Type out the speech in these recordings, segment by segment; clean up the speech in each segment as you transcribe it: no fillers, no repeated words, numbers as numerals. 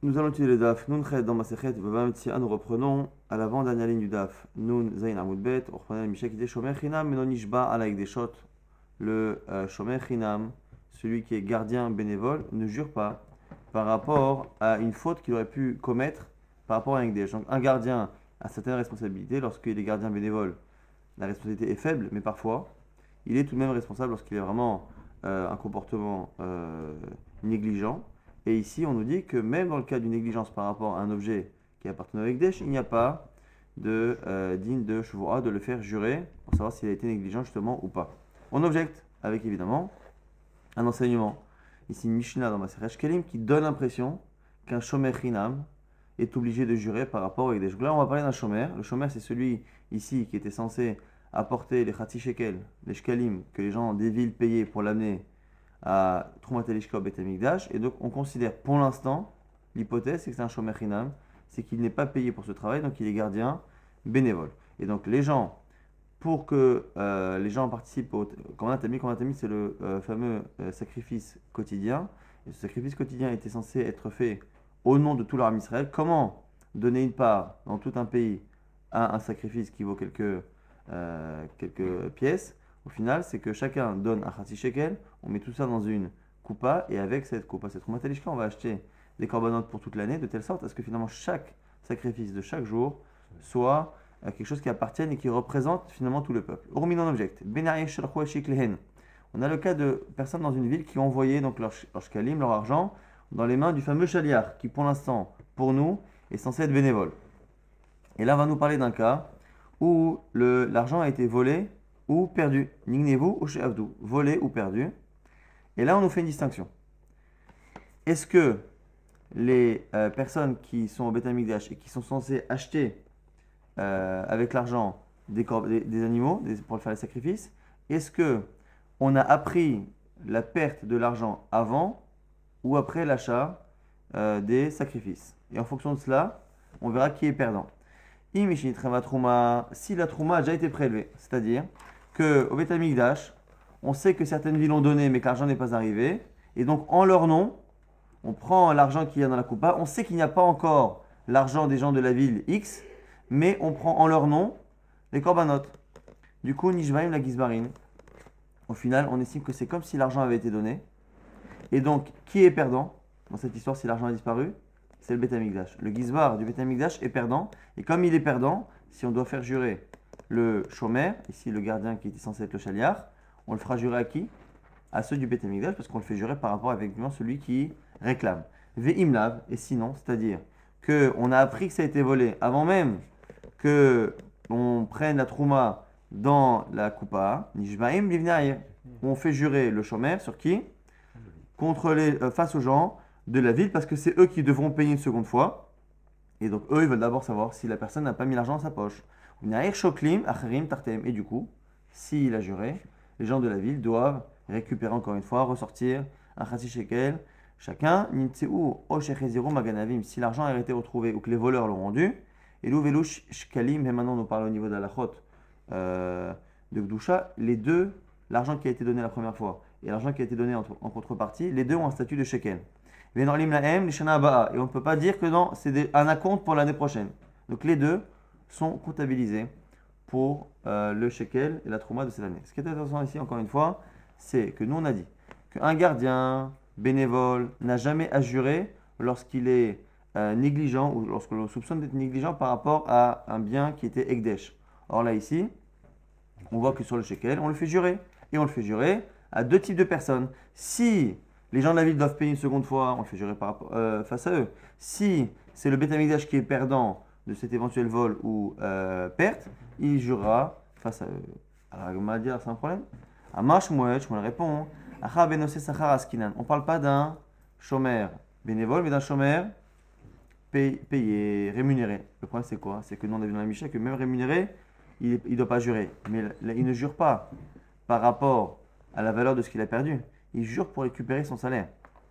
Nous allons étudier le DAF. Nun Chet dans Masechet Bava Metzia. Nous reprenons à l'avant-dernière ligne du DAF. Nun Zayin Amud Bet. On reprenait le Mishnah qui dit Shomer Chinam Menon Nishba Alaik Deshot. Le Shomer Chinam, celui qui est gardien bénévole, ne jure pas par rapport à une faute qu'il aurait pu commettre par rapport à un Ekdesh. Donc un gardien a certaines responsabilités. Lorsqu'il est gardien bénévole, la responsabilité est faible, mais parfois, il est tout de même responsable lorsqu'il a vraiment un comportement négligent. Et ici, on nous dit que même dans le cas d'une négligence par rapport à un objet qui appartenait au Ekdesh, il n'y a pas de digne de Shuvua de le faire jurer pour savoir s'il a été négligent justement ou pas. On objecte avec évidemment un enseignement. Ici, une Mishnah dans Masechet Shkelim qui donne l'impression qu'un Shomer Chinam est obligé de jurer par rapport au Ekdesh. Donc là, on va parler d'un Shomer. Le Shomer, c'est celui ici qui était censé apporter les Chatzi Shekel, les Shkelim que les gens des villes payaient pour l'amener à Trumat Elishka au Beit HaMikdash. Et donc on considère pour l'instant, l'hypothèse c'est que c'est un Shomer Chinam, c'est qu'il n'est pas payé pour ce travail, donc il est gardien bénévole. Et donc les gens, pour que les gens participent au Korban Tamid, c'est le fameux sacrifice quotidien. Et ce sacrifice quotidien était censé être fait au nom de tout l'armée Israël. Comment donner une part dans tout un pays à un sacrifice qui vaut quelques pièces? Au final, c'est que chacun donne un Chatzi Shekel, on met tout ça dans une coupa, et avec cette coupa, cette Trumat Elishka, on va acheter des corbanotes pour toute l'année, de telle sorte à ce que finalement chaque sacrifice de chaque jour soit quelque chose qui appartienne et qui représente finalement tout le peuple. Urminon object. On a le cas de personnes dans une ville qui ont envoyé donc leur shkalim, leur argent, dans les mains du fameux shaliach, qui pour l'instant, pour nous, est censé être bénévole. Et là, on va nous parler d'un cas où l'argent a été volé ou perdu. Nignevu ou she'avdu, volé ou perdu. Et là, on nous fait une distinction. Est-ce que les personnes qui sont au Beit HaMikdash et qui sont censées acheter avec l'argent des animaux pour faire les sacrifices, est-ce que on a appris la perte de l'argent avant ou après l'achat des sacrifices? Et en fonction de cela, on verra qui est perdant. Si la trouma a déjà été prélevée, c'est-à-dire qu'au Beit HaMikdash, on sait que certaines villes ont donné mais que l'argent n'est pas arrivé, et donc en leur nom, on prend l'argent qu'il y a dans la coupa, on sait qu'il n'y a pas encore l'argent des gens de la ville X, mais on prend en leur nom les corbanotes. Du coup, Nishvaim la Gizbarin, au final, on estime que c'est comme si l'argent avait été donné, et donc qui est perdant dans cette histoire si l'argent a disparu? C'est le Beit HaMikdash. Le Gizbar du Beit HaMikdash est perdant, et comme il est perdant, si on doit faire jurer le Shomer, ici le gardien qui était censé être le Shaliach, on le fera jurer à qui? À ceux du Beit HaMikdash, parce qu'on le fait jurer par rapport à effectivement celui qui réclame. Ve'imlav, et sinon, c'est-à-dire qu'on a appris que ça a été volé avant même qu'on prenne la trouma dans la coupa, Nishbaim livnaïr, où on fait jurer le Shomer sur qui? Face aux gens de la ville, parce que c'est eux qui devront payer une seconde fois. Et donc eux, ils veulent d'abord savoir si la personne n'a pas mis l'argent dans sa poche. Et du coup, s'il a juré, les gens de la ville doivent récupérer encore une fois, ressortir un Chatzi Shekel chacun. Si l'argent a été retrouvé ou que les voleurs l'ont rendu. Et l'ouvelouch shkalim, et maintenant on nous parle au niveau de la lachot de Gdusha, les deux, l'argent qui a été donné la première fois et l'argent qui a été donné en contrepartie, les deux ont un statut de shekel. Et on ne peut pas dire que non, c'est un acompte pour l'année prochaine. Donc les deux sont comptabilisés pour le shekel et la trouma de cette année. Ce qui est intéressant ici, encore une fois, c'est que nous on a dit qu'un gardien bénévole n'a jamais à jurer lorsqu'il est négligent ou lorsqu'on le soupçonne d'être négligent par rapport à un bien qui était Ekdesh. Or là ici, on voit que sur le shekel, on le fait jurer. Et on le fait jurer à deux types de personnes. Si les gens de la ville doivent payer une seconde fois, on le fait jurer face à eux. Si c'est le Beit HaMikdash qui est perdant de cet éventuel vol ou perte, il jurera face à eux. Alors, on va dire, c'est un problème. Amash Moued, je me réponds. On ne parle pas d'un chômeur bénévole, mais d'un chômeur payé, rémunéré. Le problème, c'est quoi? C'est que nous, on a vu dans la Mishnah que même rémunéré, il ne doit pas jurer. Mais il ne jure pas par rapport à la valeur de ce qu'il a perdu. Il jure pour récupérer son salaire.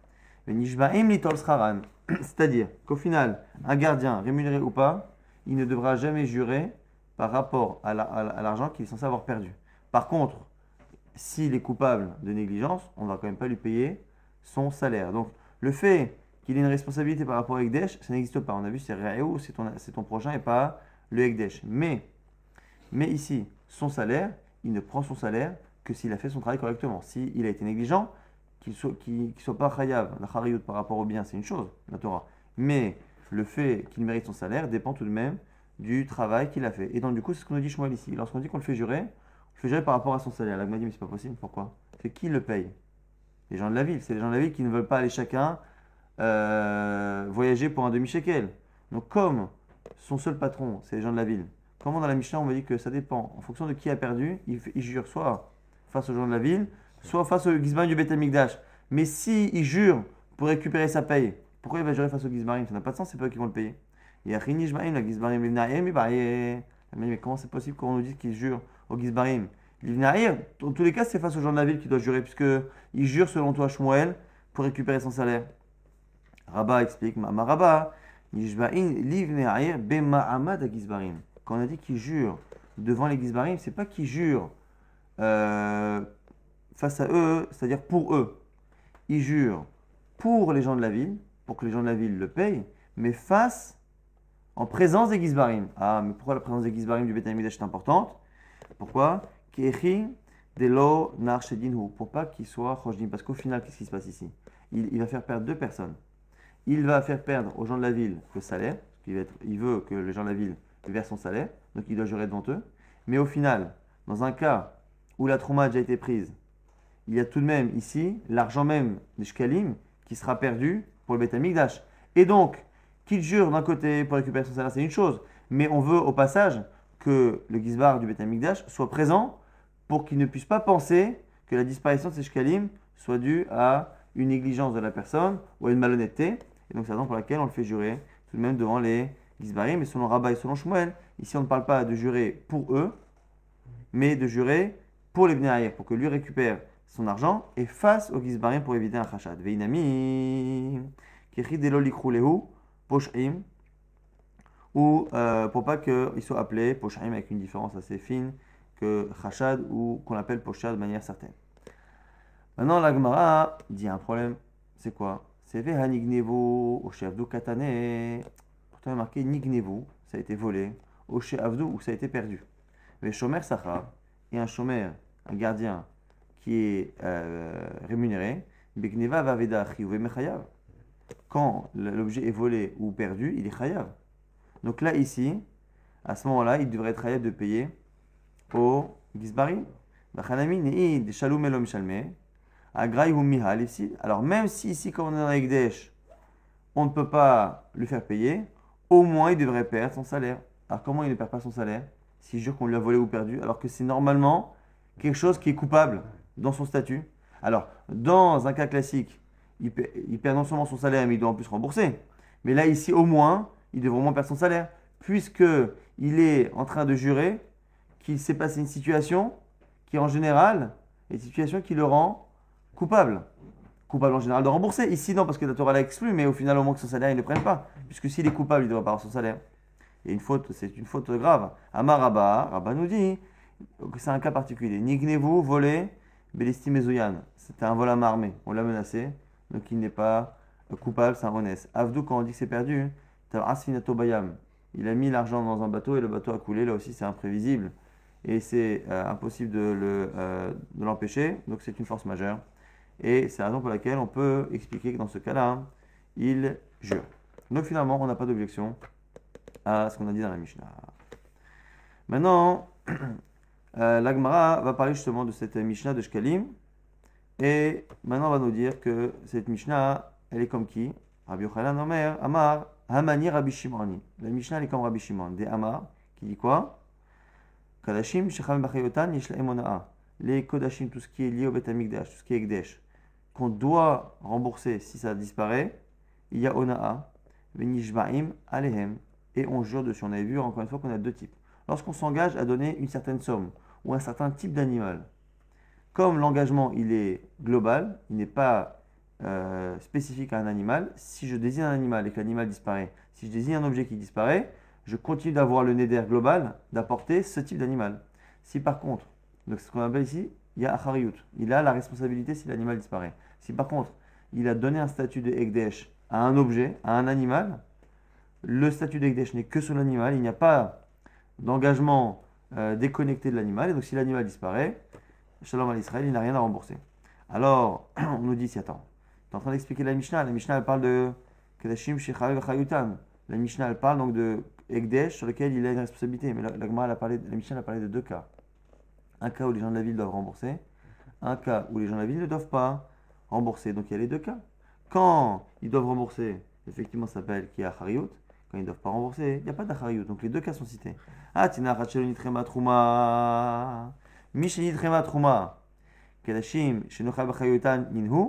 C'est-à-dire qu'au final, un gardien, rémunéré ou pas, il ne devra jamais jurer par rapport à l'argent qu'il est censé avoir perdu. Par contre, s'il est coupable de négligence, on ne va quand même pas lui payer son salaire. Donc, le fait qu'il ait une responsabilité par rapport au Ekdesh, ça n'existe pas. On a vu, c'est Re'eu, c'est ton prochain et pas le Ekdesh. Mais ici, son salaire, il ne prend son salaire que s'il a fait son travail correctement. S'il a été négligent, qu'il soit pas chayav, la chariout par rapport au bien, c'est une chose, la Torah. Mais le fait qu'il mérite son salaire dépend tout de même du travail qu'il a fait. Et donc, du coup, c'est ce qu'on nous dit Shmuel ici. Lorsqu'on dit qu'on le fait jurer, on le fait jurer par rapport à son salaire. Là, m'a dit, mais c'est pas possible. Pourquoi? C'est qui le paye? Les gens de la ville. C'est les gens de la ville qui ne veulent pas aller chacun voyager pour un demi-shekel. Donc, comme son seul patron, c'est les gens de la ville, comment dans la Mishnah, on m'a dit que ça dépend. En fonction de qui a perdu, il jure soit face aux gens de la ville, soit face au Gizbarim du Beth Amikdash. Mais s'il jure pour récupérer sa paye, pourquoi il va jurer face au Gizbarim? Ça n'a pas de sens, c'est pas eux qui vont le payer. Et Achini Jmaim, la Gizbarim, mais comment c'est possible qu'on nous dise qu'il jure au Gizbarim? Dans tous les cas, c'est face aux gens de la ville qu'il doit jurer, puisqu'il jure selon toi, Shmuel, pour récupérer son salaire. Rabba explique, Ma Rabba, Yishbaim, Livne'air, Bema'amad Gizbarim. Quand on a dit qu'il jure devant les Gizbarim, c'est pas qu'il jure face à eux, c'est-à-dire pour eux. Il jure pour les gens de la ville, pour que les gens de la ville le payent, mais en présence des Gizbarim. Ah, mais pourquoi la présence des Gizbarim du Beth Amikdash est importante? Pourquoi? Pour pas qu'il soit chojdim. Parce qu'au final, qu'est-ce qui se passe ici? Il va faire perdre deux personnes. Il va faire perdre aux gens de la ville le salaire, parce il veut que les gens de la ville versent son salaire, donc il doit jurer devant eux. Mais au final, dans un cas où la trouma a déjà été prise, il y a tout de même ici l'argent même des shkalim qui sera perdu pour le Beth Amikdash. Et donc, qu'il jure d'un côté pour récupérer son salaire, c'est une chose. Mais on veut au passage que le gizbar du Beth Amikdash soit présent pour qu'il ne puisse pas penser que la disparition de ces shkalim soit due à une négligence de la personne ou à une malhonnêteté. Et donc, c'est la raison pour laquelle on le fait jurer tout de même devant les gizbarim. Mais selon Rabba et selon Shmuel, ici on ne parle pas de jurer pour eux, mais de jurer pour les Bnei pour que lui récupère son argent et face au gizbarim pour éviter un chachad. Veinami, kechi delo likrulehu, poshim, ou pour pas qu'il soit appelé poshim avec une différence assez fine que chachad ou qu'on appelle poshad de manière certaine. Maintenant, la Gemara dit un problème, c'est quoi? C'est veha nignevu au sheavdu katane. Pourtant, il y a marqué nignevu, ça a été volé, au sheavdu où ça a été perdu. Mais shomer sachar, et un shomer, un gardien qui est rémunéré, begneva vaveda chiyuve mechayav. Quand l'objet est volé ou perdu, il est chayav. Donc là, ici, à ce moment-là, il devrait être chayav de payer au gizbarim. Bachanami ne'id shalom elom shalme. Alors même si ici, comme on est dans Ekdesh, on ne peut pas le faire payer, au moins il devrait perdre son salaire. Alors comment il ne perd pas son salaire s'il jure qu'on lui a volé ou perdu, alors que c'est normalement quelque chose qui est coupable dans son statut? Alors, dans un cas classique, il perd non seulement son salaire, mais il doit en plus rembourser. Mais là, ici, au moins, il devrait au moins perdre son salaire, puisqu'il est en train de jurer qu'il s'est passé une situation qui, en général, est une situation qui le rend coupable. Coupable en général de rembourser. Ici, non, parce que la Torah l'a exclu, mais au final, au moins que son salaire, il ne le prenne pas. Puisque s'il est coupable, il ne devrait pas avoir son salaire. Et une faute, c'est une faute grave. Amar Rabba, Rabba nous dit que c'est un cas particulier. Nignevu, volé, Belesti Mezoyan. C'était un vol à main armée. On l'a menacé, donc il n'est pas coupable, c'est un honnête. Avdou, quand on dit que c'est perdu, Asfinato Bayam. Il a mis l'argent dans un bateau et le bateau a coulé. Là aussi, c'est imprévisible. Et c'est impossible de l'empêcher. Donc c'est une force majeure. Et c'est la raison pour laquelle on peut expliquer que dans ce cas-là, il jure. Donc finalement, on n'a pas d'objection à ce qu'on a dit dans la Mishnah. Maintenant, la Gemara va parler justement de cette Mishnah de Shkalim. Et maintenant, on va nous dire que cette Mishnah, elle est comme qui? Rabbi Yochanan Omer, Amar, Hamani Rabbi Shimoni. La Mishnah, elle est comme Rabbi Shimon. Des Amar, qui dit quoi? Kadashim, Shecham Bachayotan, Yeshla Emona'a. Les Kodashim, tout ce qui est lié au Beth Amikdash, tout ce qui est Ekdesh, qu'on doit rembourser si ça disparaît, il y a Ona'a, Venishbaim, Alehem, et on jure dessus. On avait vu encore une fois qu'on a deux types. Lorsqu'on s'engage à donner une certaine somme ou un certain type d'animal, comme l'engagement il est global, il n'est pas spécifique à un animal, si je désigne un animal et que l'animal disparaît, si je désigne un objet qui disparaît, je continue d'avoir le neder global d'apporter ce type d'animal. Si par contre, donc c'est ce qu'on appelle ici, il y a Achariyut, il a la responsabilité si l'animal disparaît. Si par contre, il a donné un statut de Ekdesh à un objet, à un animal, le statut d'Ekdesh n'est que sur l'animal, il n'y a pas d'engagement déconnecté de l'animal, et donc si l'animal disparaît, Shalom à l'Israël, il n'a rien à rembourser. Alors, on nous dit, si attends, tu es en train d'expliquer la Mishnah elle parle de Kedashim Shechav Chayutan. La Mishnah elle parle donc de Ekdesh sur lequel il a une responsabilité, mais la Mishnah a parlé de deux cas. Un cas où les gens de la ville doivent rembourser, un cas où les gens de la ville ne doivent pas rembourser. Donc il y a les deux cas. Quand ils doivent rembourser, effectivement ça s'appelle qu'il y a Hariyut. Quand ils ne doivent pas rembourser, il n'y a pas d'Achariyut. Donc les deux cas sont cités. Ah, Tina Racheloni Trema Trouma. Misheni Trema Trouma. Kedashim Shenocha Bachayutan Ninhu.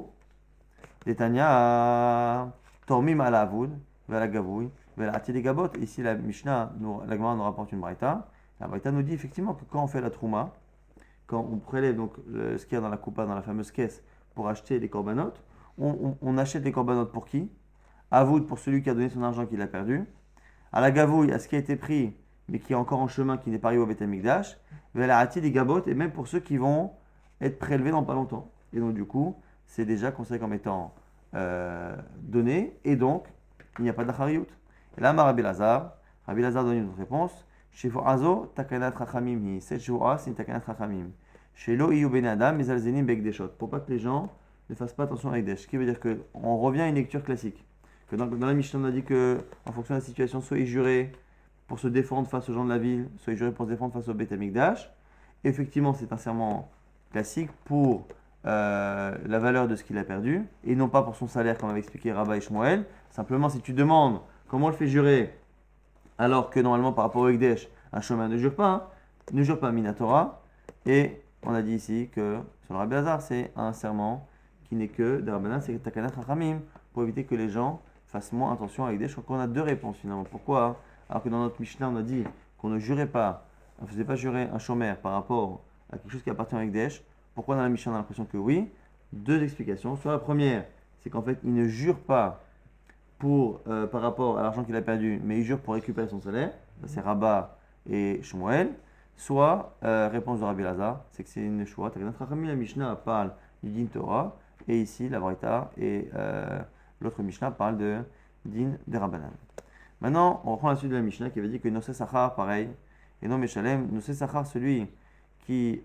Detania Tormim ala Avud. Vala Gavoui. Vala Atili Gabot. Ici la Mishnah, la Gemara nous rapporte une Braïta. La Braïta nous dit effectivement que quand on fait la Trouma, quand on prélève donc ce qu'il y a dans la coupa, dans la fameuse caisse, pour acheter les corbanotes, on achète les corbanotes pour qui? Avoud pour celui qui a donné son argent qu'il a perdu. À la gavouille, à ce qui a été pris, mais qui est encore en chemin, qui n'est pas arrivé au Beth Amikdash. Vela hati des gabot, et même pour ceux qui vont être prélevés dans pas longtemps. Et donc du coup, c'est déjà considéré comme étant donné, et donc il n'y a pas d'achariyut. Et là, Rabbi Lazar donne une autre réponse. Chez Azo, takanat rachamim hi. Cette joua, c'est une takanat rachamim. Chez Lo iyu ben adam, mais alzenim begdeshot. Pour pas que les gens ne fassent pas attention à Ekdesh. Ce qui veut dire qu'on revient à une lecture classique. Que dans la Mishnah, on a dit que, en fonction de la situation, soit il jurait pour se défendre face aux gens de la ville, soit il jurait pour se défendre face au Beth Amikdash. Effectivement, c'est un serment classique pour la valeur de ce qu'il a perdu, et non pas pour son salaire, comme avait expliqué Rabba et Shmuel. Simplement, si tu demandes comment on le fait jurer, alors que normalement, par rapport au Ekdesh, un chemin ne jure pas Minatora. Et on a dit ici que, sur le Rabbi Lazar, c'est un serment qui n'est que des Rabbanan, c'est Takanat Rachamim, pour éviter que les gens fassent moins attention à Ekdesh. Je crois qu'on a deux réponses finalement. Pourquoi? Alors que dans notre Mishnah, on a dit qu'on ne jurait pas, on ne faisait pas jurer un shomer par rapport à quelque chose qui appartient à Ekdesh. Pourquoi dans la Mishnah, on a l'impression que oui? Deux explications. Soit la première, c'est qu'en fait, il ne jure pas par rapport à l'argent qu'il a perdu, mais il jure pour récupérer son salaire. Ça, c'est Rabba et Shmuel. Soit, réponse de Rabbi Lazar, c'est que c'est une choix. La Mishnah parle du din Torah, et ici, la Braïta et l'autre Mishnah parle de din de Rabbanan. Maintenant, on reprend la suite de la Mishnah qui avait dit que Nosé Sachar, pareil, et non Meshalem, Nosé Sachar, celui qui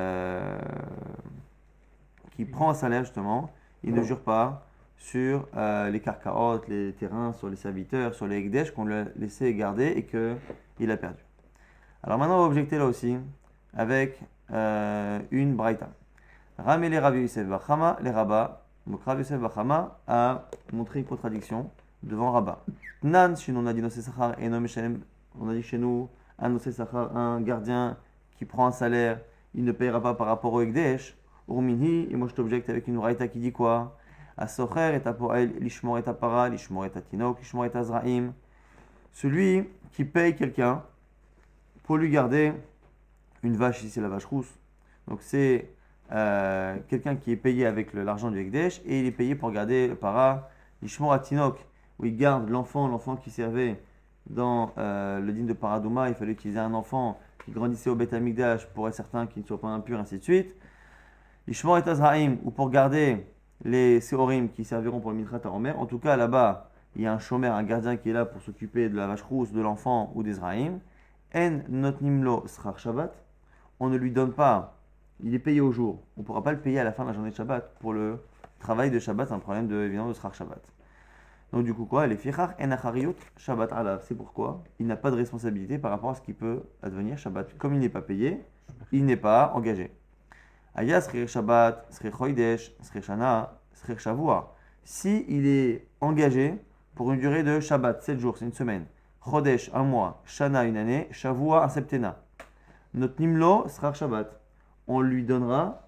prend un salaire justement, il ne jure pas sur les karkaot, les terrains, sur les serviteurs, sur les ekdesh qu'on lui a laissé garder et qu'il a perdu. Alors maintenant, on va objecter là aussi avec une braïta. Ramele Rav Yosef Bachama, les Rabba. Donc Rav Yosef Bachama a montré une contradiction devant Rabba. Nan, chez nous on a dit Nosé Sachar et Nom Shalem. On a dit chez nous un Nosé Sachar, un gardien qui prend un salaire, il ne payera pas par rapport au ekdesh. Urminhi, et moi je t'objecte avec une braïta qui dit quoi? Asocher et apoel, lishmor et apara, lishmor et atinok, lishmor et azraim. Celui qui paye quelqu'un pour lui garder une vache, ici c'est la vache rousse. Donc c'est quelqu'un qui est payé avec l'argent du Ekdesh et il est payé pour garder le para, lishmor atinok, où il garde l'enfant qui servait dans le dîme de Paradouma. Il fallait utiliser un enfant qui grandissait au Beth Amikdash pour être certain qu'il ne soit pas impur, ainsi de suite. Lishmor et azraim, ou pour garder les Seorim qui serviront pour le Minchat Haomer. En tout cas, là-bas, il y a un shomer, un gardien qui est là pour s'occuper de la vache rousse, de l'enfant ou des Zraïm. En notnimlo srar Shabbat. On ne lui donne pas, il est payé au jour. On ne pourra pas le payer à la fin de la journée de Shabbat. Pour le travail de Shabbat, c'est un problème évidemment de srar Shabbat. Donc du coup quoi? Les fichar en achariyut Shabbat alav. C'est pourquoi il n'a pas de responsabilité par rapport à ce qui peut advenir Shabbat. Comme il n'est pas payé, il n'est pas engagé. Aya Srir Shabbat, Srir Chodesh, Srir Shana, Srir Shavua. Si il est engagé pour une durée de Shabbat, 7 jours, c'est une semaine. Chodesh, un mois. Shana, une année. Shavua, un septennat. Notre Nimlo, Srar Shabbat. On lui donnera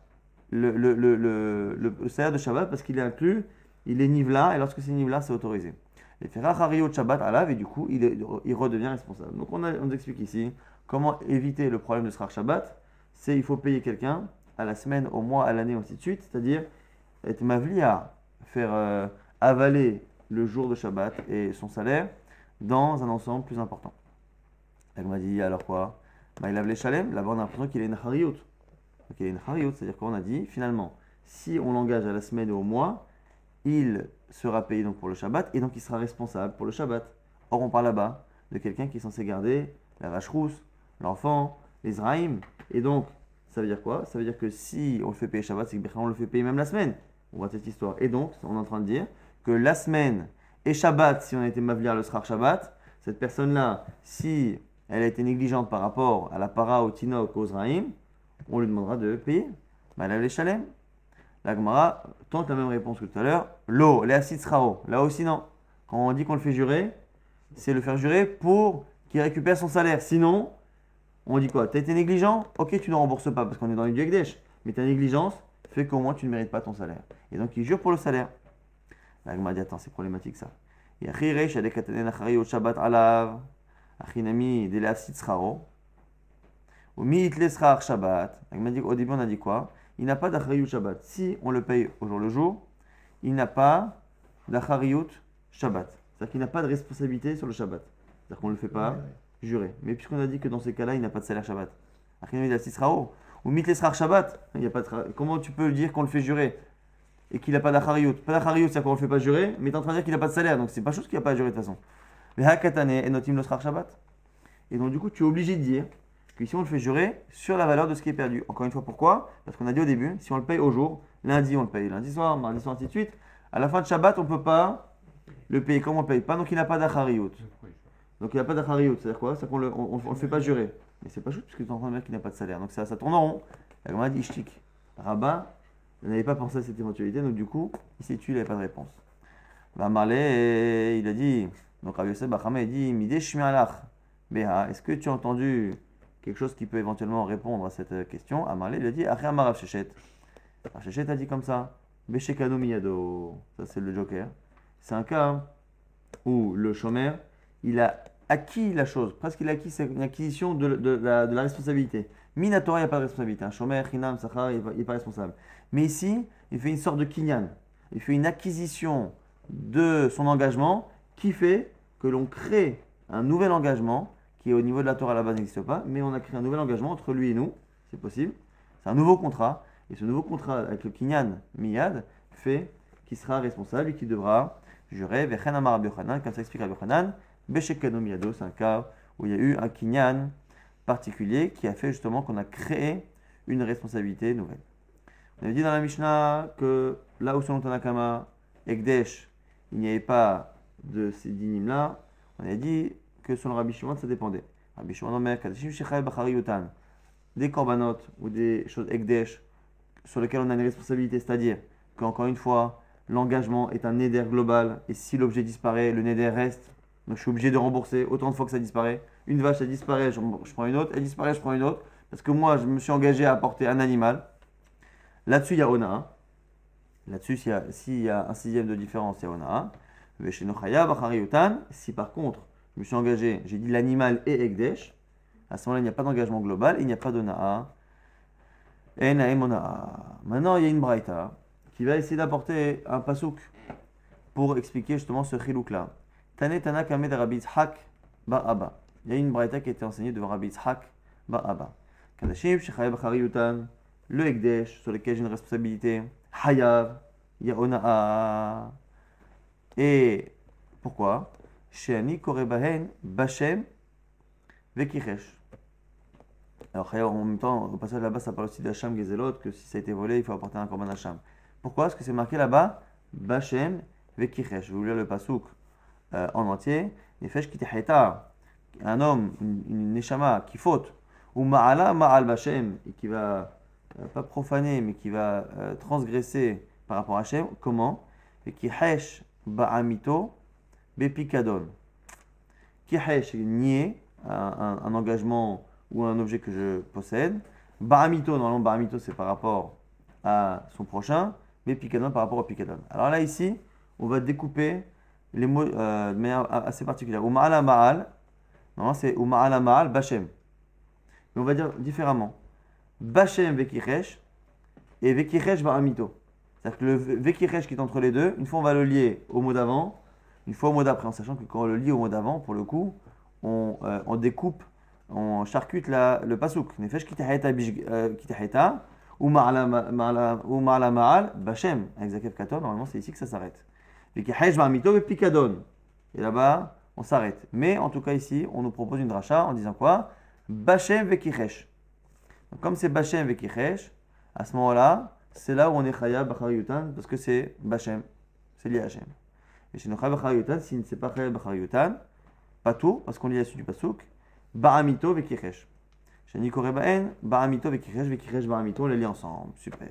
le salaire de Shabbat parce qu'il est inclus, il est nivla, et lorsque c'est nivla, c'est autorisé. Les Ferach Hariyot Shabbat alav, et du coup, il redevient responsable. Donc on nous explique ici comment éviter le problème de Srar Shabbat. C'est il faut payer quelqu'un à la semaine, au mois, à l'année, ainsi de suite. C'est-à-dire, être mavli à faire avaler le jour de Shabbat et son salaire dans un ensemble plus important. Elle m'a dit, alors quoi? Il a les Shalem, là-bas on a l'impression qu'il est une hariyut. Donc il est une hariyut, c'est-à-dire qu'on a dit, finalement, si on l'engage à la semaine et au mois, il sera payé donc pour le Shabbat et donc il sera responsable pour le Shabbat. Or, on parle là-bas de quelqu'un qui est censé garder la vache rousse, l'enfant, les Zraïm. Et donc, ça veut dire quoi? Ça veut dire que si on le fait payer Shabbat, c'est qu'on le fait payer même la semaine. On voit cette histoire. Et donc, on est en train de dire que la semaine et Shabbat, si on a été mavlir le Srar Shabbat, cette personne-là, si elle a été négligente par rapport à la para, au Tinok, aux Zraïm, on lui demandera de payer. Malav les Shalem. La Gemara tente la même réponse que tout à l'heure. L'eau, les acides Srao. Là aussi, non. Quand on dit qu'on le fait jurer, c'est le faire jurer pour qu'il récupère son salaire. Sinon, on dit quoi? Tu as été négligent? Ok, tu ne rembourses pas parce qu'on est dans une du Ekdesh. Mais ta négligence fait qu'au moins tu ne mérites pas ton salaire. Et donc il jure pour le salaire. La Gemara dit attends, c'est problématique ça. Shabbat alav. Achinami de l'afsid scharo. Ou mit le schar Shabbat. La Gemara dit au début on a dit quoi? Il n'a pas d'achariyut Shabbat. Si on le paye au jour le jour, il n'a pas d'achariyut Shabbat. C'est-à-dire qu'il n'a pas de responsabilité sur le Shabbat. C'est-à-dire qu'on ne le fait pas jurer. Mais puisqu'on a dit que dans ces cas-là, il n'a pas de salaire Shabbat. Ou mit l'Esrar Shabbat. Il y a pas de... Comment tu peux dire qu'on le fait jurer et qu'il n'a pas d'achariyut? Pas d'achariyut, c'est-à-dire qu'on ne le fait pas jurer, mais tu es en train de dire qu'il n'a pas de salaire. Donc c'est pas chose qu'il n'a pas à jurer de toute façon. Mais hakatane et notim l'Esrar Shabbat. Et donc du coup, tu es obligé de dire que si on le fait jurer sur la valeur de ce qui est perdu. Encore une fois, pourquoi? Parce qu'on a dit au début, si on le paye au jour, lundi on le paye lundi soir, mardi soir, ainsi de suite. À la fin de Shabbat, on ne peut pas le payer comme on ne paye pas, donc il n'a pas d'achariyut. Donc il n'a pas d'achariyut, c'est-à-dire quoi? C'est-à-dire qu'on ne le fait pas jurer. Mais c'est pas juste parce que tu es en train de dire qu'il n'a pas de salaire. Donc ça tourne en rond. La Gemara dit ishtik. Rabat n'avait pas pensé à cette éventualité, donc du coup, ici il n'avait pas de réponse. Marley, il a dit, donc Rabbi Yosef Bachama, il dit Mideh Shmialach Beha, est-ce que tu as entendu quelque chose qui peut éventuellement répondre à cette question? Marley, il a dit Aché Amarav Shechet. Rav Shechet a dit comme ça Beshekano Miyado. Ça c'est le joker. C'est un cas où le shomer, il a acquis la chose, presque il a acquis une acquisition de la responsabilité. Minatora, il n'y a pas de responsabilité. Un shomer, Chinam, Sachar, il n'est pas responsable. Mais ici, il fait une sorte de kinyan. Il fait une acquisition de son engagement qui fait que l'on crée un nouvel engagement qui, au niveau de la Torah à la base, n'existe pas, mais on a créé un nouvel engagement entre lui et nous, c'est possible. C'est un nouveau contrat. Et ce nouveau contrat avec le kinyan miyad fait qu'il sera responsable et qu'il devra jurer. Vechen amar Rabbi Yochanan, comme ça explique Rabbi Yochanan, Beshekano miyado, c'est un cas où il y a eu un kinyan particulier qui a fait justement qu'on a créé une responsabilité nouvelle. On avait dit dans la Mishnah que là où selon Tanakama, Ekdesh, il n'y avait pas de ces dinim-là, on a dit que selon Rabbi Shimon, ça dépendait. Rabbi Shimon Omer, Kadashim Shechai Bachari Yotan, des korbanot ou des choses Ekdesh sur lesquelles on a une responsabilité, c'est-à-dire qu'encore une fois, l'engagement est un neder global et si l'objet disparaît, le neder reste. Donc je suis obligé de rembourser autant de fois que ça disparaît. Une vache, elle disparaît, je prends une autre. Elle disparaît, je prends une autre. Parce que moi, je me suis engagé à apporter un animal. Là-dessus, il y a Ona. Là-dessus, s'il y a un sixième de différence, il y a Ona. Si par contre, je me suis engagé, j'ai dit l'animal et Ekdesh, à ce moment-là, il n'y a pas d'engagement global, il n'y a pas d'Ona. Maintenant, il y a une braïta qui va essayer d'apporter un pasouk pour expliquer justement ce chilouk-là. Tane Tana Kamed Rabbi Yitzhak Bar Abba. Il y a une braïta qui a été enseignée devant Rabbi Yitzhak Bar Abba. Kadashim Shechayah Bachari Yutan, le Ekdesh, sur lequel j'ai une responsabilité, Hayav, Yaona'a. Et pourquoi? Sheani Korebahen Bashem Vekiresh. Alors, en même temps, au passage là-bas, ça parle aussi d'Hacham Gezelot, que si ça a été volé, il faut apporter un korban Hacham. Pourquoi? Parce que c'est marqué là-bas, Bashem Vekiresh. Je vais vous lire le pasouk en entier. Nefesh Kiteheta, un homme, une neshama qui faute, ou Ma'ala Ma'al Bashem, et qui va pas profaner, mais qui va transgresser par rapport à Hachem. Comment? Vekiresh Ba'amito Bepikadon. Kiresh, nier un engagement ou un objet que je possède. Baramito, normalement, Baramito, c'est par rapport à son prochain, mais Picadon par rapport au Picadon. Alors là, ici, on va découper les mots de manière assez particulière. Ou Ma'ala Ma'al, normalement, c'est Ou Ma'ala Ma'al Bachem. Mais on va dire différemment. Bachem Vekiresh et Vekiresh Baramito. C'est-à-dire que le Vekiresh qui est entre les deux, une fois on va le lier au mot d'avant, une fois au mot d'après, en sachant que quand on le lie au mot d'avant, pour le coup, on découpe, on charcute le pasouk. Nefesh kitaheta ou ma'ala ma'al, Bachem, avec Zakef Katon, normalement c'est ici que ça s'arrête. Vekichesh ba'amito ve pikadon. Et là-bas, on s'arrête. Mais en tout cas ici, on nous propose une dracha en disant quoi? Bachem vekichesh. Donc comme c'est Bachem vekichesh, à ce moment-là, c'est là où on est Chaya Bachariyutan, parce que c'est Bachem, c'est lié à Hachem. Et chez nous Chaya Bachariyutan, si c'est pas Chaya Bachariyutan, pas tout, parce qu'on lit la suite du Pasuk, Ba'amito vekichesh. Chez Nikore Ba'en, Ba'amito vekichesh Ba'amito, on les lit ensemble. Super.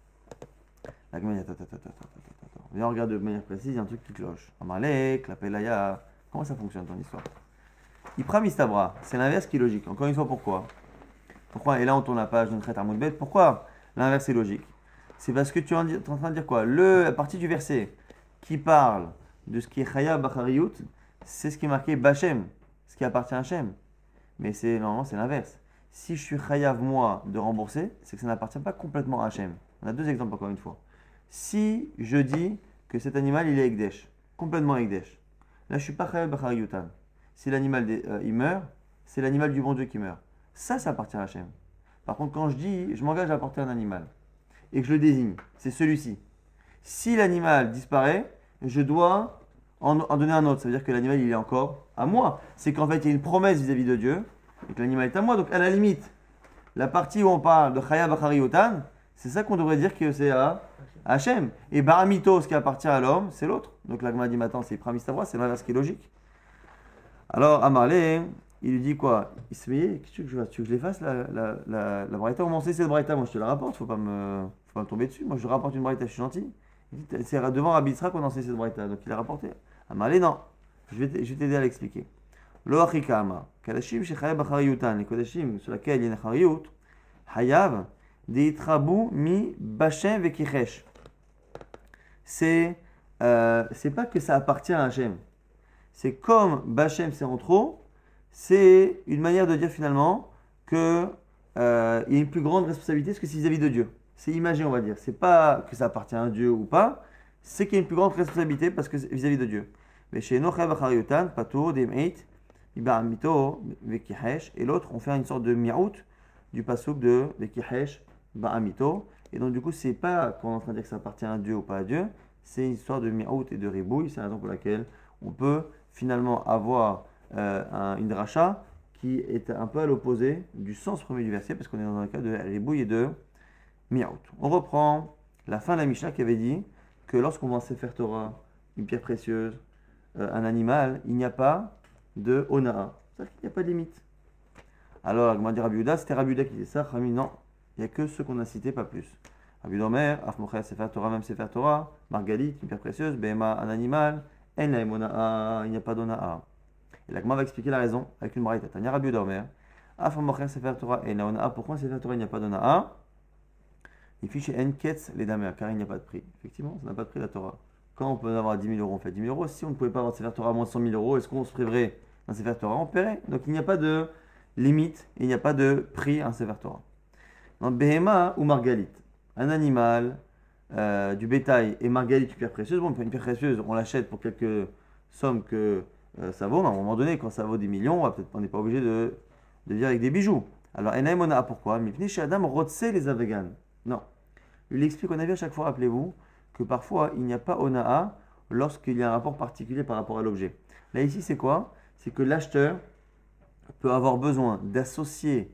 La Gemara, viens, on regarde de manière précise, il y a un truc qui cloche. Amalek, la Pelaya, comment ça fonctionne ton histoire? Ipra Mistabra, c'est l'inverse qui est logique. Encore une fois, pourquoi? Pourquoi? Et là, on tourne la page de Nchet Amud Bet. Pourquoi l'inverse est logique? C'est parce que tu es en train de dire quoi? La partie du verset qui parle de ce qui est Chaya Bachariyut, c'est ce qui est marqué Bachem, ce qui appartient à Hachem. Mais normalement, c'est l'inverse. Si je suis Chayav, moi, de rembourser, c'est que ça n'appartient pas complètement à Hachem. On a deux exemples encore une fois. Si je dis que cet animal, il est Ekdesh, complètement Ekdesh, là, je ne suis pas Chayav Bachariyutan. Si l'animal il meurt, c'est l'animal du bon Dieu qui meurt. Ça appartient à Hachem. Par contre, quand je dis, je m'engage à apporter un animal, et que je le désigne, c'est celui-ci. Si l'animal disparaît, je dois en donner un autre. Ça veut dire que l'animal, il est encore à moi. C'est qu'en fait, il y a une promesse vis-à-vis de Dieu, et que l'animal est à moi. Donc, à la limite, la partie où on parle de Chaya Bachariyutan, c'est ça qu'on devrait dire que c'est à Hachem. Et Baramito, ce qui appartient à l'homme, c'est l'autre. Donc, la Gemara dit maintenant, c'est Pramistavra, c'est l'inverse qui est logique. Alors, Amarlé, il lui dit quoi? Il se met, qu'est-ce que je fasse? Tu veux que je l'efface la braïta? Comment c'est cette braïta? Moi, je te la rapporte, faut pas me tomber dessus. Moi, je rapporte une braïta, je suis gentil. Il dit, c'est devant Rabbi Yitzhak qu'on enseigne cette braïta. Donc, il a rapporté. Amarlé, non. Je vais t'aider à l'expliquer. Lo achikama, kadashim shechaya bachariyutan, les kodashim sur laquelle il y a une chariyut, hayav, deitrabu mi bachem vekichesh. C'est pas que ça appartient à Hachem. C'est comme Bachem c'est en trop, c'est une manière de dire finalement que il y a une plus grande responsabilité parce que c'est vis-à-vis de Dieu. C'est imagé, on va dire. C'est pas que ça appartient à Dieu ou pas, c'est qu'il y a une plus grande responsabilité parce que c'est vis-à-vis de Dieu. Mais chez Nochav Bachariyutan, Pato, Demeit, Ibaramito, Vekihesh, et l'autre, on fait une sorte de miaout du pasuk de Vekihesh, Ba'amito. Et donc, du coup, c'est pas qu'on est en train de dire que ça appartient à Dieu ou pas à Dieu, c'est une histoire de miaout et de ribouille. C'est la raison pour laquelle on peut finalement avoir une dracha qui est un peu à l'opposé du sens premier du verset, parce qu'on est dans un cas de ribouille et de miaout. On reprend la fin de la Mishnah qui avait dit que lorsqu'on vend Sefer Torah, une pierre précieuse, un animal, il n'y a pas de onaa. C'est-à-dire qu'il n'y a pas de limite. Alors, la Gemara dit Rabbi Yehuda, c'était Rabbi Yehuda qui disait ça. Rami, non, il n'y a que ceux qu'on a cités, pas plus. Rabbi Omer, Af Mocher Sefer Torah, même Sefer Torah, Margalit, une pierre précieuse, Behema, un animal, En la onaa, il n'y a pas d'onaa. Et la Gemara va expliquer la raison avec une braïta. Tanya Rabbi Omer, Af Mocher Sefer Torah, En la onaa. Pourquoi Sefer Torah il n'y a pas d'onaa? Il fiche En Ketz les damer, car il n'y a pas de prix. Effectivement, ça n'a pas de prix la Torah. Quand on peut avoir 10 000 euros, on fait 10 000 euros. Si on ne pouvait pas avoir Sefer Torah à moins de 100 000 euros, est-ce qu'on se priverait d'un Sefer Torah? On paierait. Donc il n'y a pas de limite, il n'y a pas de prix à un Sefer Torah. Dans Behema ou Margalit, un animal, du bétail et Margalit, une pierre précieuse. Bon, une pierre précieuse, on l'achète pour quelques sommes que ça vaut, mais à un moment donné, quand ça vaut des millions, on n'est pas obligé de vivre avec des bijoux. Alors, Enaimona, pourquoi? Mipni chez Adam, rotse les avegan. Non. Il explique, on a vu à chaque fois, rappelez-vous, que parfois il n'y a pas onaa lorsqu'il y a un rapport particulier par rapport à l'objet. Là ici c'est quoi? C'est que l'acheteur peut avoir besoin d'associer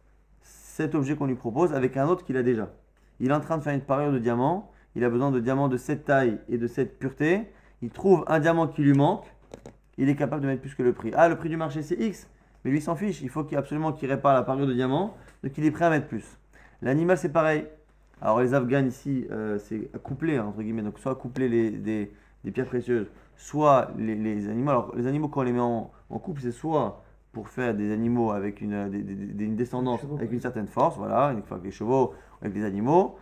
cet objet qu'on lui propose avec un autre qu'il a déjà. Il est en train de faire une parure de diamants, il a besoin de diamants de cette taille et de cette pureté, il trouve un diamant qui lui manque, il est capable de mettre plus que le prix. Ah, le prix du marché c'est X, mais lui il s'en fiche, il faut absolument qu'il répare la parure de diamants, donc il est prêt à mettre plus. L'animal c'est pareil. Alors les Afghans ici, c'est couplé, entre guillemets, donc soit coupler des pierres précieuses, soit les animaux. Alors les animaux, quand on les met en couple, c'est soit pour faire des animaux avec une descendance, avec une certaine force, voilà, une fois avec des chevaux, avec des animaux,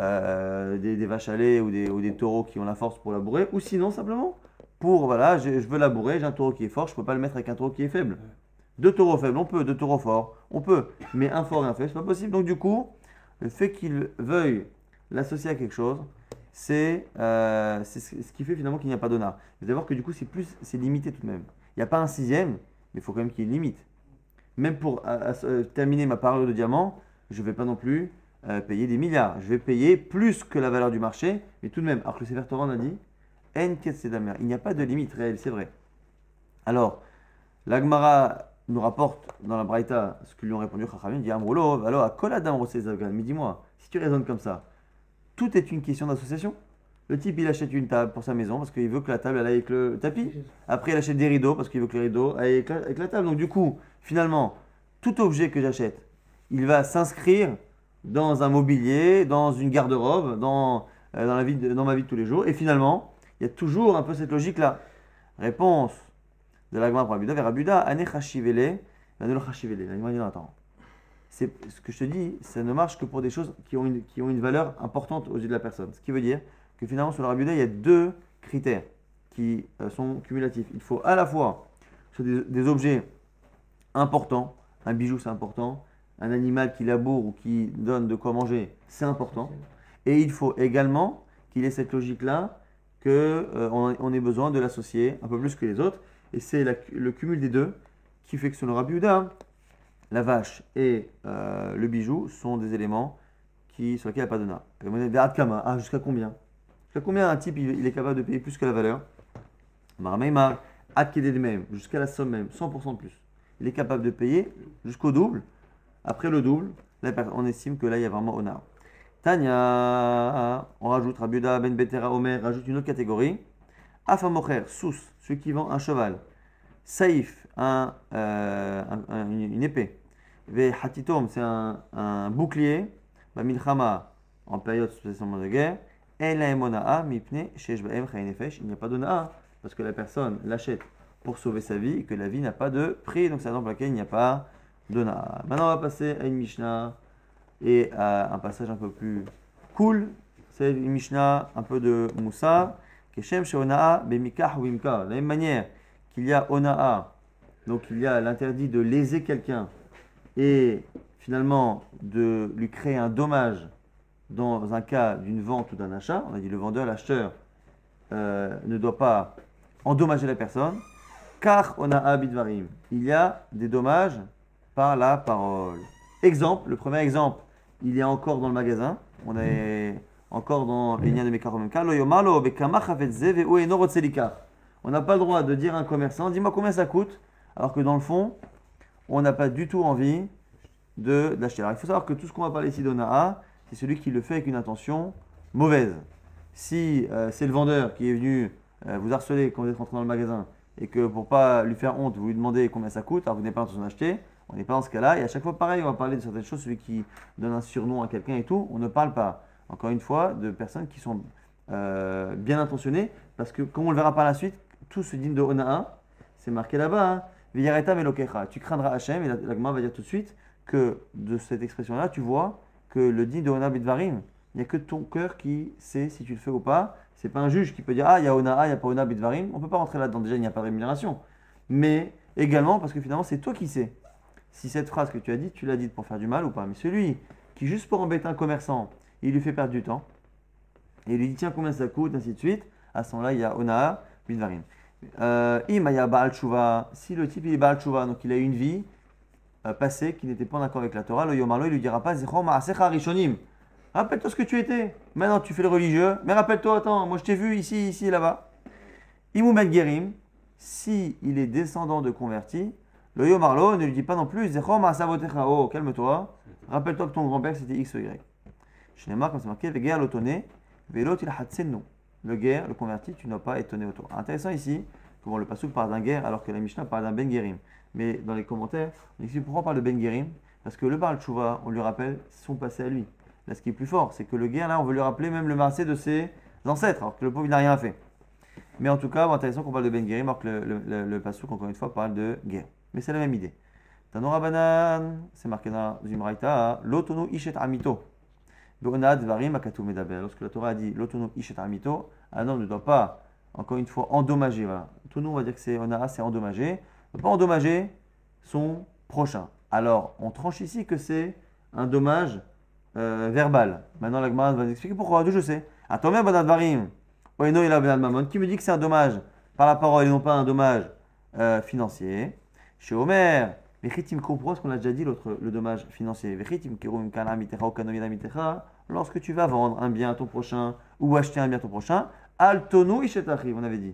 des vaches à lait ou des taureaux qui ont la force pour labourer, ou sinon simplement pour, voilà, je veux labourer, j'ai un taureau qui est fort, je ne peux pas le mettre avec un taureau qui est faible. Deux taureaux faibles, on peut, deux taureaux forts, on peut, mais un fort et un faible, c'est pas possible. Donc du coup, le fait qu'il veuille l'associer à quelque chose, c'est ce qui fait finalement qu'il n'y a pas d'onaa. Vous allez voir que du coup, c'est limité tout de même. Il n'y a pas un sixième, mais il faut quand même qu'il y ait une limite. Même pour terminer ma parure de diamant, je ne vais pas non plus payer des milliards. Je vais payer plus que la valeur du marché, mais tout de même, alors que le Sefer Torah on a dit, En Ketsedamer, il n'y a pas de limite réelle, c'est vrai. Alors, l'Agmara nous rapporte dans la Braïta ce que lui ont répondu Chachamim, il dit Amroulo, alors à Koladam Rosezagan, mais dis-moi, si tu raisonnes comme ça, tout est une question d'association. Le type il achète une table pour sa maison parce qu'il veut que la table elle aille avec le tapis. Après il achète des rideaux parce qu'il veut que les rideaux aillent avec la table. Donc du coup, finalement, tout objet que j'achète, il va s'inscrire dans un mobilier, dans une garde-robe, dans ma vie de tous les jours. Et finalement, il y a toujours un peu cette logique-là. Réponse de l'Agma pour Abuda vers Abuda, Ane Chashivele, Nanelo Chashivele. Il dit non, attends. C'est ce que je te dis, ça ne marche que pour des choses qui ont une valeur importante aux yeux de la personne. Ce qui veut dire que finalement, sur le Rabiuda, il y a deux critères qui sont cumulatifs. Il faut à la fois sur des objets importants, un bijou c'est important, un animal qui laboure ou qui donne de quoi manger, c'est important. Et il faut également qu'il ait cette logique-là, qu'on ait besoin de l'associer un peu plus que les autres. Et c'est le cumul des deux qui fait que sur le Rabiuda, la vache et le bijou sont des éléments sur lesquels il n'y a pas de na. Ah, jusqu'à combien? Jusqu'à combien un type il est capable de payer plus que la valeur? Marmeimar, adkeded même, jusqu'à la somme même, 100% de plus. Il est capable de payer jusqu'au double. Après le double, là, on estime que là il y a vraiment onar. Tanya, on rajoute Rabiuda ben Betera Omer, rajoute une autre catégorie. Afamocher, sous, celui qui vend un cheval. Saïf, une épée. Ve Hatitom, c'est un bouclier. Milchama, en période spécialement de guerre. Il n'y a pas de na'a parce que la personne l'achète pour sauver sa vie et que la vie n'a pas de prix. Donc c'est la raison pour laquelle il n'y a pas de na'a. Maintenant on va passer à une Mishnah et à un passage un peu plus cool. C'est une Mishnah un peu de Moussa. Keshem she'ona'a bemikah ou imka. De la même manière qu'il y a ona'a, donc il y a l'interdit de léser quelqu'un et finalement de lui créer un dommage dans un cas d'une vente ou d'un achat. On a dit le vendeur, l'acheteur ne doit pas endommager la personne, car on a abidvarim. Il y a des dommages par la parole. Exemple, le premier exemple, il y a encore dans le magasin, on est encore dans les liens de Mekaromemka, on n'a pas le droit de dire à un commerçant, dis-moi combien ça coûte, alors que dans le fond, on n'a pas du tout envie de l'acheter. Alors il faut savoir que tout ce qu'on va parler ici d'Ona'a, c'est celui qui le fait avec une intention mauvaise. Si c'est le vendeur qui est venu vous harceler quand vous êtes rentré dans le magasin et que pour pas lui faire honte, vous lui demandez combien ça coûte alors que vous n'avez pas l'intention d'acheter, on n'est pas dans ce cas-là. Et à chaque fois, pareil, on va parler de certaines choses. Celui qui donne un surnom à quelqu'un et tout, on ne parle pas, encore une fois, de personnes qui sont bien intentionnées parce que, comme on le verra par la suite, tout ce digne de Ona'a, c'est marqué là-bas. V'yareta velokecha. Tu craindras Hachem, et la Gemara va dire tout de suite que de cette expression-là, tu vois que le dit de Ona Bidvarim, il n'y a que ton cœur qui sait si tu le fais ou pas. C'est pas un juge qui peut dire ah, il y a Ona, il n'y a pas Ona Bidvarim. On ne peut pas rentrer là-dedans. Déjà, il n'y a pas de rémunération. Mais également parce que finalement, c'est toi qui sais si cette phrase que tu as dite, tu l'as dite pour faire du mal ou pas. Mais celui qui, juste pour embêter un commerçant, il lui fait perdre du temps et il lui dit tiens, combien ça coûte, ainsi de suite. À ce moment-là, il y a Ona Bidvarim. Imaya Baal Tshuva, si le type il est Baal Tshuva, donc il a eu une vie passé qui n'était pas en accord avec la Torah, le Yomarlo il lui dira pas Zechor Ma'asecha Rishonim. Rappelle-toi ce que tu étais. Maintenant tu fais le religieux, mais rappelle-toi, attends, moi je t'ai vu ici, ici et là-bas. Imou Ben Gerim, si il est descendant de converti, le Yomarlo ne lui dit pas non plus Zechor Ma'asavotecha. Oh, calme-toi. Rappelle-toi que ton grand-père c'était X ou Y. Shnema, comme c'est marqué, Veger l'otone, Velot il hatsenu. Le guerre, le converti, tu n'as pas étonné autour. Intéressant ici, comment le Passouk parle d'un guerre alors que la Mishnah parle d'un Ben Gerim. Mais dans les commentaires, on explique pourquoi on parle de Ben Gerim. Parce que le Baal Tshuva, on lui rappelle son passé à lui. Là, ce qui est plus fort, c'est que le guerre, là, on veut lui rappeler même le marché de ses ancêtres, alors que le pauvre, il n'a rien fait. Mais en tout cas, intéressant qu'on parle de Ben Gerim, alors que le Passouk, encore une fois, parle de guerre. Mais c'est la même idée. Tanora Banan, c'est marqué dans Zimraïta, Lotono Ishet Amito. Lorsque la Torah a dit Lotono Ishet Amito, un homme ne doit pas, encore une fois, endommager. Voilà. Tono, on va dire que c'est Onaa, c'est endommager. Ne peut pas endommager son prochain. Alors, on tranche ici que c'est un dommage verbal. Maintenant, la Gemara va nous expliquer pourquoi. D'où je sais. Attends, Banad Varim. Oeno il a Banad Mamon. Qui me dit que c'est un dommage par la parole et non pas un dommage financier. Chez Omer, Vechitim comprend ce qu'on a déjà dit, le dommage financier. Vechitim kirum kana mitecha ou kanomina mitecha. Lorsque tu vas vendre un bien à ton prochain ou acheter un bien à ton prochain, altonu ishetachiv, on avait dit.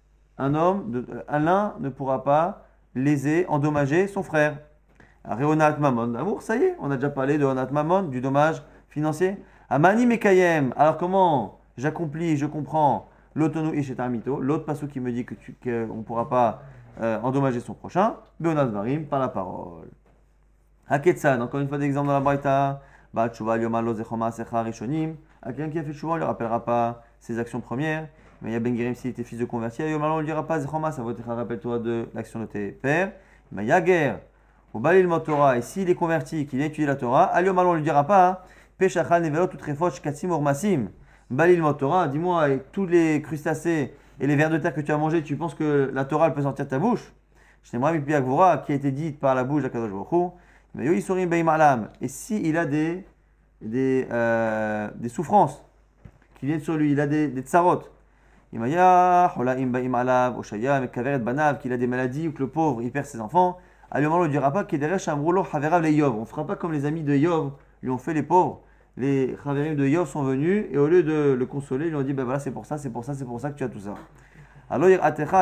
L'un ne pourra pas léser, endommager son frère. Réonat Mamon d'amour, ça y est, on a déjà parlé de Onat Mamon, du dommage financier. Amani Mekayem, alors comment j'accomplis, je comprends l'autonou Ishetamito, l'autre passou qui me dit qu'on ne pourra pas endommager son prochain, Beonat Varim, par la parole. Haketsan, encore une fois d'exemple dans la Braïta, Ba Tshuva Yomalo Zechoma Secha Rishonim, à quelqu'un qui a fait Tshuva, on ne lui rappellera pas ses actions premières, mais il y a Ben Gerim s'il était fils de converti, Yomalo on ne lui dira pas Zechoma, ça va te rappelle-toi de l'action de tes pères, mais Yager. Au Balil Motora, et s'il est converti, qu'il vient étudier la Torah, Aliom on ne lui dira pas, Peshachal Nevelo, tout Refoch, Katsim Urmasim. Balil Motora, dis-moi, avec tous les crustacés et les vers de terre que tu as mangés, tu penses que la Torah elle peut sortir de ta bouche? Je n'aimerais pas Piagvora, qui a été dite par la bouche d'Akadosh Baruch Hu, mais Yo Isurim Beim Alam. Et s'il a des souffrances qui viennent sur lui, il a des tsarot, Imaya, Holaim Beim Alam, Oshaya, Mekaveret Banav, qu'il a des maladies ou que le pauvre il perd ses enfants. Alors on ne dira pas qu'il on ne fera pas comme les amis de Yov lui ont fait les pauvres. Les Chaverim de Yov sont venus et au lieu de le consoler, ils lui ont dit ben voilà, c'est pour ça que tu as tout ça. Alors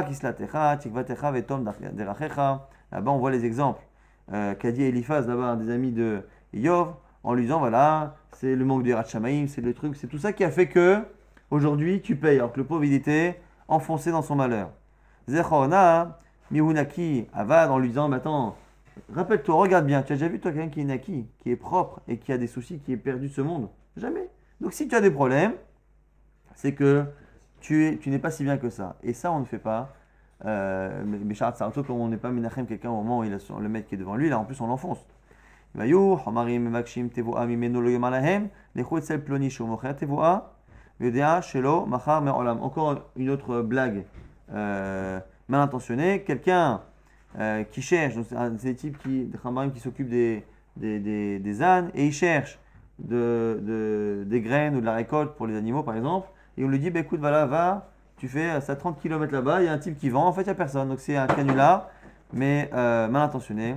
là-bas on voit les exemples qu'a dit Eliphaz là-bas, des amis de Yov, en lui disant voilà, c'est le manque de Yirat Shamaim, c'est le truc, c'est tout ça qui a fait que aujourd'hui tu payes, alors que le pauvre il était enfoncé dans son malheur. Zechorna Mihunaki Avad en lui disant, mais attends, rappelle-toi, regarde bien, tu as déjà vu toi quelqu'un qui est naki, qui est propre et qui a des soucis, qui est perdu de ce monde? Jamais. Donc si tu as des problèmes, c'est que tu n'es pas si bien que ça. Et ça, on ne fait pas. Mais surtout quand on n'est pas Menachem quelqu'un au moment où il a le maître qui est devant lui, là en plus on l'enfonce. Encore une autre blague. Mal intentionné, quelqu'un qui cherche, donc c'est des types qui s'occupent des ânes et ils cherchent des graines ou de la récolte pour les animaux par exemple, et on lui dit bah, écoute voilà, va, tu fais ça 30 km là-bas, il y a un type qui vend, en fait il n'y a personne, donc c'est un canular mais mal intentionné.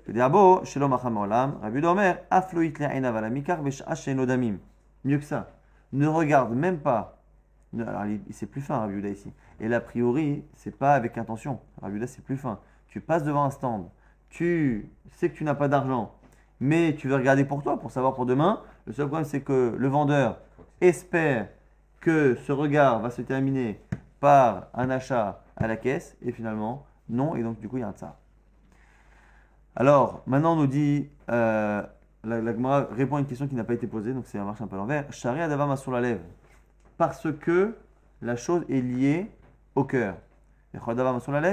Mieux que ça, ne regarde même pas. Alors, c'est plus fin, Rabbi Yehuda ici. Et l'a priori, c'est pas avec intention. Rabbi Yehuda, c'est plus fin. Tu passes devant un stand, tu sais que tu n'as pas d'argent, mais tu veux regarder pour toi, pour savoir pour demain. Le seul problème, c'est que le vendeur espère que ce regard va se terminer par un achat à la caisse, et finalement, non. Et donc, du coup, il y a un tsar. Alors, maintenant, on nous dit, la Gemara répond à une question qui n'a pas été posée, donc c'est un marche un peu à l'envers. Shari Adavam sur la lèvre. Parce que la chose est liée au cœur. En fait,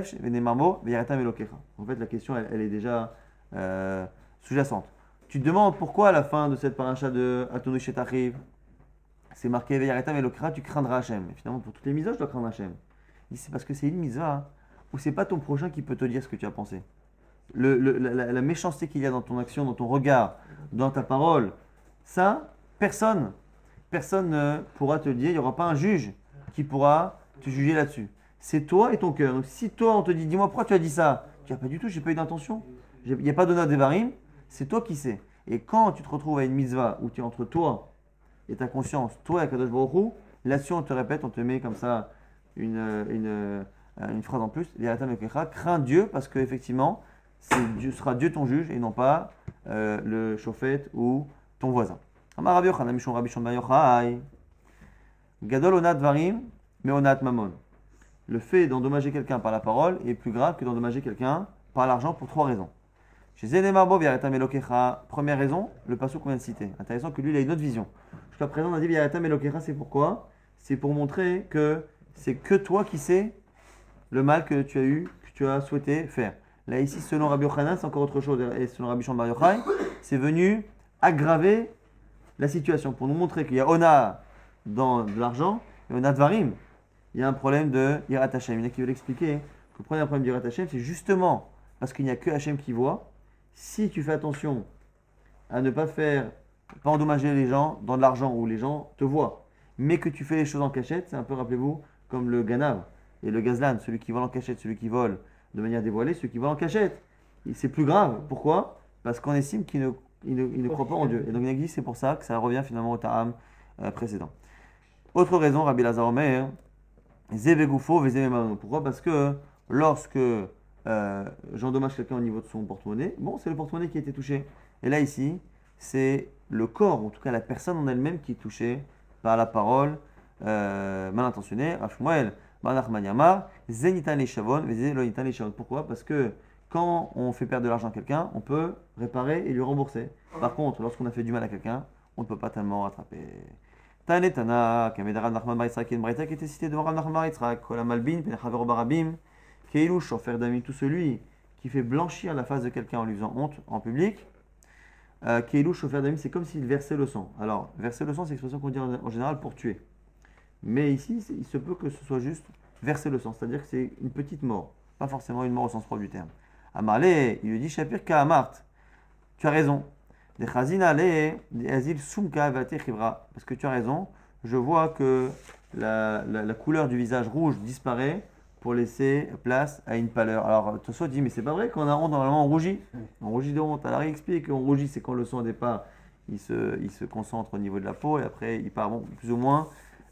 la question, elle est déjà sous-jacente. Tu te demandes pourquoi à la fin de cette paracha de Atonu Shetachriv, c'est marqué Veyaretam Elokera, tu craindras Hachem. Et finalement, pour toutes les mitzvot, je dois craindre Hachem. C'est parce que c'est une mitzvah où c'est pas ton prochain qui peut te dire ce que tu as pensé. La méchanceté qu'il y a dans ton action, dans ton regard, dans ta parole, ça, personne ne pourra te le dire. Il n'y aura pas un juge qui pourra te juger là-dessus. C'est toi et ton cœur. Donc si toi, on te dit, dis-moi pourquoi tu as dit ça, tu dis pas du tout, j'ai pas eu d'intention. Il n'y a pas d'honneur devarim, c'est toi qui sais. Et quand tu te retrouves à une mitzvah où tu es entre toi et ta conscience, toi et Kadosh Baruch Hu, là-dessus on te répète, on te met comme ça une phrase en plus, crains Dieu parce qu'effectivement, Dieu sera Dieu ton juge et non pas le chauffette ou ton voisin. Gadol onat varim, mais onat mamon. Le fait d'endommager quelqu'un par la parole est plus grave que d'endommager quelqu'un par l'argent pour 3 raisons. Chez Zenemarbo, première raison, le passage qu'on vient de citer. Intéressant que lui, il a une autre vision. Jusqu'à présent, on a dit Viaratam Elokecha, c'est pourquoi? C'est pour montrer que c'est que toi qui sais le mal que tu as eu, que tu as souhaité faire. Là, ici, selon Rabbi Yochanan, c'est encore autre chose. Et selon Rabbi Shimon Bar Yochai, c'est venu aggraver la situation pour nous montrer qu'il y a Ona dans de l'argent et Ona Dvarim. Il y a un problème de Yirat Hashem. Il y en a qui veulent expliquer que le premier problème de Yirat Hashem, c'est justement parce qu'il n'y a que Hashem qui voit. Si tu fais attention à ne pas endommager les gens dans de l'argent où les gens te voient, mais que tu fais les choses en cachette, c'est un peu, rappelez-vous, comme le ganav et le gazlan, celui qui vole en cachette, celui qui vole de manière dévoilée, celui qui vole en cachette, c'est plus grave. Pourquoi? Parce qu'on estime qu'il ne croit pas en Dieu. Et donc il a dit c'est pour ça que ça revient finalement au ta'am précédent. Autre raison, Rabbi Lazar Omer, Zévegoufo, Vezévemano. Pourquoi? Parce que lorsque j'endommage quelqu'un au niveau de son porte-monnaie, bon, c'est le porte-monnaie qui a été touché. Et là, ici, c'est le corps, en tout cas la personne en elle-même qui est touchée par la parole mal intentionnée. Rachmuel, Banachman Yamar, Zenitan les Shavon, Vezéloinitan les Shavon. Pourquoi? Parce que quand on fait perdre de l'argent à quelqu'un, on peut réparer et lui rembourser. Par contre, lorsqu'on a fait du mal à quelqu'un, on ne peut pas tellement rattraper. Tane Tana, Kamedara Nachman Bar Yitzhak, une braïta qui était citée devant Rav Nachman Bar Yitzhak, Kol Malbin, Penechavero Barabim, Keilu, Shofer Damim, tout celui qui fait blanchir la face de quelqu'un en lui faisant honte en public. Keilu, Shofer Damim, c'est comme s'il versait le sang. Alors, verser le sang, c'est l'expression qu'on dit en général pour tuer. Mais ici, il se peut que ce soit juste verser le sang, c'est-à-dire que c'est une petite mort, pas forcément une mort au sens propre du terme. Amarle, il lui dit Shapir Kaamart, tu as raison. Parce que tu as raison, je vois que la couleur du visage rouge disparaît pour laisser place à une pâleur. Alors Tosfot dit mais c'est pas vrai qu'on a honte, normalement on rougit. On rougit de honte. Alors il explique qu'on rougit, c'est quand le sang au départ il se concentre au niveau de la peau et après il part, bon, plus ou moins.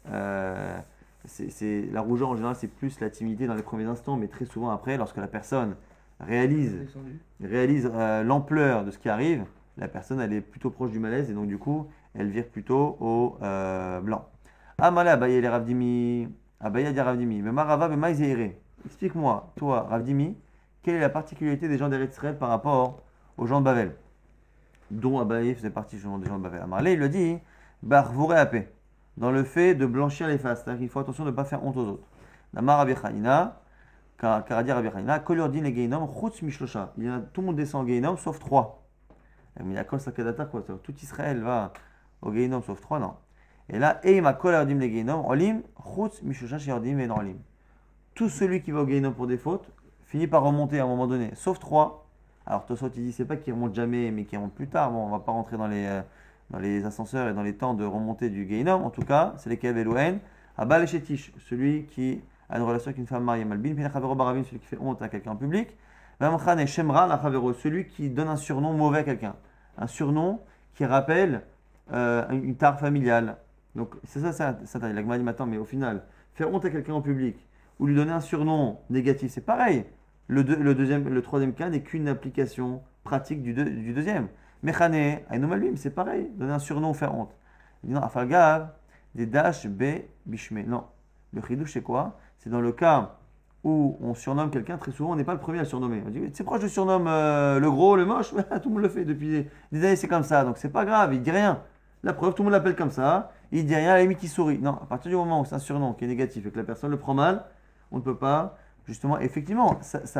La rougeur en général c'est plus la timidité dans les premiers instants, mais très souvent après, lorsque la personne réalise l'ampleur de ce qui arrive, la personne elle est plutôt proche du malaise et donc du coup elle vire plutôt au blanc. Amala Abaye les Ravdimi, Abaye dit Ravdimi, mais Marava mais Maïzeire. Explique-moi, toi Ravdimi, quelle est la particularité des gens d'Eretz Israël par rapport aux gens de Bavel, dont Abaye faisait partie justement des gens de Bavel. Amarle il le dit, Barvouré à paix, dans le fait de blanchir les faces, c'est-à-dire qu'il faut attention de ne pas faire honte aux autres. Namar Rabbi Chanina, Karadia Rabbi Chanina, Kolordin les Geinom, Chutz Mishlosha. Tout le monde descend au Geinom sauf 3. Mais la kol sakadata quoi, tout Israël va au Geinom sauf 3, non. Et là, Eima kol yardim le Geinom, olim, chutz mishusha sheyardim ven olim. Tout celui qui va au Geinom pour des fautes finit par remonter à un moment donné, sauf 3. Alors Tosot il dit c'est pas qu'il remonte jamais, mais qu'il remonte plus tard. Bon, on va pas rentrer dans les ascenseurs et dans les temps de remontée du Geinom. En tout cas, c'est les Kevelouen, Abal et Shetish, celui qui a une relation avec une femme mariée, Malbin, Pinachavero Baravim, celui qui fait honte à quelqu'un en public. Vamchan et Shemra, la Chavero, celui qui donne un surnom mauvais à quelqu'un. Un surnom qui rappelle une tare familiale. Donc c'est ça la Gemara dit maintenant, mais au final, faire honte à quelqu'un en public ou lui donner un surnom négatif, c'est pareil. Le troisième cas n'est qu'une application pratique du deuxième. Mechane, Ainomalbim, c'est pareil, donner un surnom ou faire honte. Il dit non, Afalgav, des dash be bishme. Non, le chidouche c'est quoi? C'est dans le cas où on surnomme quelqu'un, très souvent on n'est pas le premier à le surnommer. On dit c'est proche, je surnomme le gros, le moche, tout le monde le fait depuis des années, c'est comme ça, donc c'est pas grave, il dit rien. La preuve, tout le monde l'appelle comme ça, il dit rien, à la limite il sourit. Non, à partir du moment où c'est un surnom qui est négatif et que la personne le prend mal, on ne peut pas, justement, effectivement,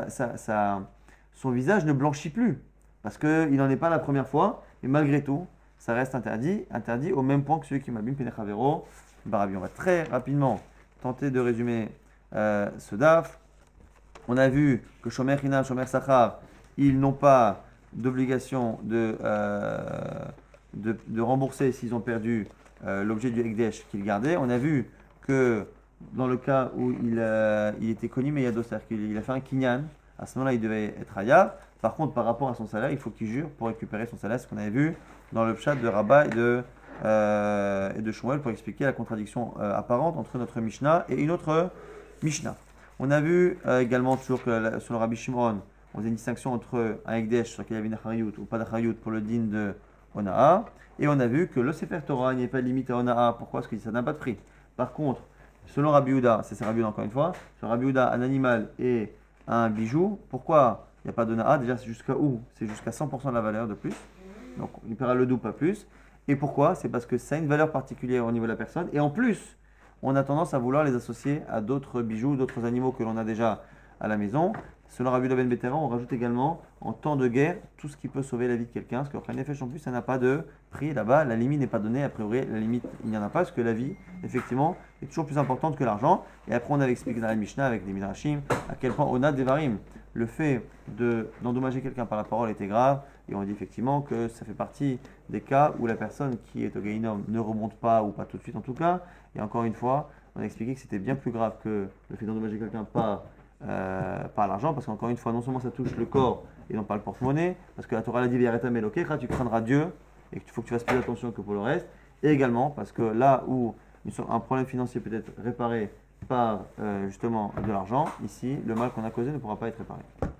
son visage ne blanchit plus, parce qu'il n'en est pas la première fois, et malgré tout, ça reste interdit au même point que celui qui m'abîme, Penechavero, Barabi. On va très rapidement tenter de résumer ce DAF. On a vu que Shomer Hinam, Shomer Sachar, ils n'ont pas d'obligation de rembourser s'ils ont perdu l'objet du Ekdesh qu'ils gardaient. On a vu que dans le cas où il était connu mais Yado, c'est-à-dire qu'il a fait un kinyan, à ce moment-là il devait être Hayab. Par contre, par rapport à son salaire, il faut qu'il jure pour récupérer son salaire, ce qu'on avait vu dans le pshat de Rabat et de Shmuel pour expliquer la contradiction apparente entre notre Mishnah et une autre Mishnah. On a vu également toujours que sur le Rabbi Shimon, on faisait une distinction entre un Ekdesh sur lequel il y avait une Achariyut ou pas d'Achariyut pour le din de Onaa. Et on a vu que le Sefer Torah n'est pas limité à Onaa. Pourquoi? Parce que ça n'a pas de prix. Par contre, selon Rabbi Yehuda, c'est Rabbi Yehuda encore une fois, selon Rabbi Yehuda, un animal et un bijou, pourquoi il n'y a pas d'Onaa? Déjà, c'est jusqu'à où? C'est jusqu'à 100% de la valeur de plus. Donc, il paiera le double, pas plus. Et pourquoi? C'est parce que ça a une valeur particulière au niveau de la personne. Et en plus, on a tendance à vouloir les associer à d'autres bijoux, d'autres animaux que l'on a déjà à la maison. Selon Rabbi Ben Bétéran, on rajoute également en temps de guerre tout ce qui peut sauver la vie de quelqu'un. Parce qu'en effet, en plus, ça n'a pas de prix là-bas. La limite n'est pas donnée. A priori, la limite, il n'y en a pas. Parce que la vie, effectivement, est toujours plus importante que l'argent. Et après, on avait expliqué dans la Mishnah avec des Midrashim à quel point Onad Devarim, le fait d'endommager quelqu'un par la parole était grave. Et on dit effectivement que ça fait partie des cas où la personne qui est au Gaïnom ne remonte pas, ou pas tout de suite en tout cas. Et encore une fois, on a expliqué que c'était bien plus grave que le fait d'endommager quelqu'un par par l'argent, parce qu'encore une fois, non seulement ça touche le corps et non pas le porte-monnaie, parce que la Torah l'a dit, tu craindras Dieu et qu'il faut que tu fasses plus attention que pour le reste, et également parce que là où un problème financier peut être réparé par justement de l'argent, ici, le mal qu'on a causé ne pourra pas être réparé.